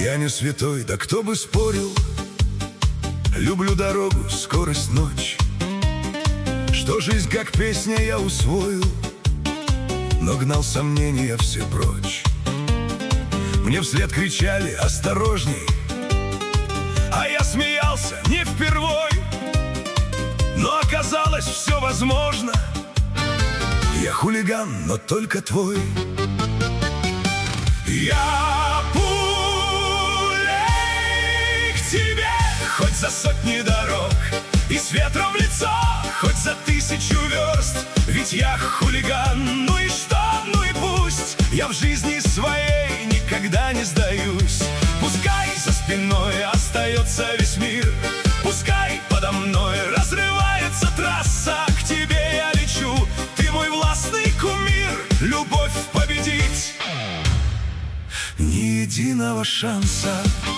Я не святой, да кто бы спорил. Люблю дорогу, скорость, ночь, что жизнь как песня я усвоил, но гнал сомнения все прочь. Мне вслед кричали: осторожней, а я смеялся не впервой. Но оказалось, все возможно. Я хулиган, но только твой. Я пулей к тебе, хоть за сотни дорог, и с ветром в лицо, хоть за 1000 верст. Ведь я хулиган, ну и что, ну и пусть. Я в жизни своей никогда не сдаюсь. Пускай за спиной остается весь мир, пускай подо мной разрывается трасса. К тебе я лечу, ты мой властный кумир. Любовь победить ни единого шанса.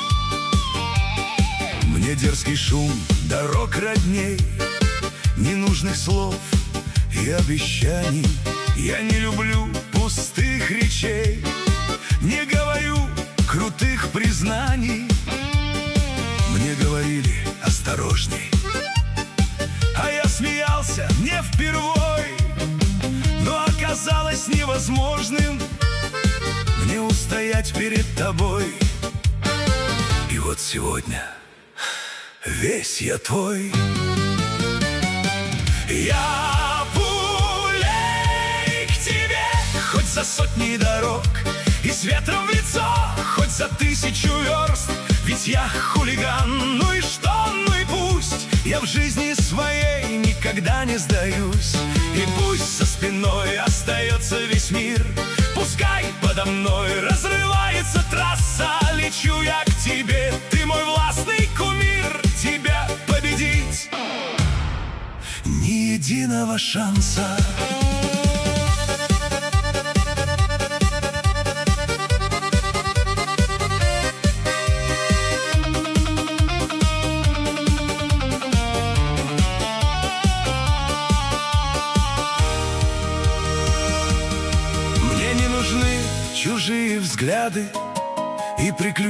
Мне дерзкий шум дорог родней, ненужных слов и обещаний. Я не люблю пустых речей, не говорю крутых признаний. Мне говорили: осторожней, а я смеялся не впервой. Но оказалось невозможным мне устоять перед тобой. И вот сегодня весь я твой. Я пулей к тебе, хоть за сотни дорог, и с ветром в лицо, хоть за 1000 верст. Ведь я хулиган, ну и что, ну и пусть. Я в жизни своей никогда не сдаюсь. И пусть за спиной остается весь мир, пускай подо мной разрывается трасса. Лечу я к тебе, ты мой властный кумир. Тебя победить ни единого шанса. Мне не нужны чужие взгляды и приключения.